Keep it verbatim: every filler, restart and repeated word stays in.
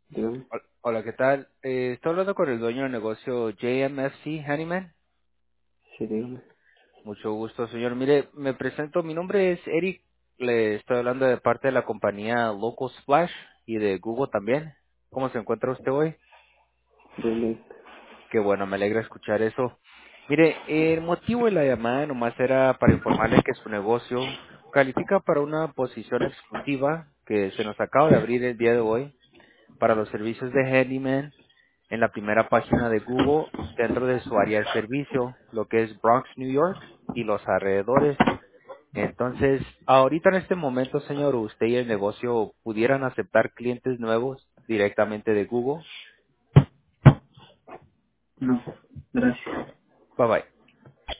Dígame. Hol- Hola, ¿qué tal? Eh, estoy hablando con el dueño del negocio J M F C Handyman. Sí, dígame. Mucho gusto, señor. Mire, me presento. Mi nombre es Eric. Le estoy hablando de parte de la compañía Local Splash y de Google también. ¿Cómo se encuentra usted hoy? Dile. Qué bueno, me alegra escuchar eso. Mire, el motivo de la llamada nomás era para informarle que su negocio califica para una posición exclusiva que se nos acaba de abrir el día de hoy para los servicios de Handyman en la primera página de Google dentro de su área de servicio, lo que es Bronx, New York y los alrededores. Entonces, ahorita en este momento, señor, usted y el negocio pudieran aceptar clientes nuevos directamente de Google. No, gracias. Bye bye.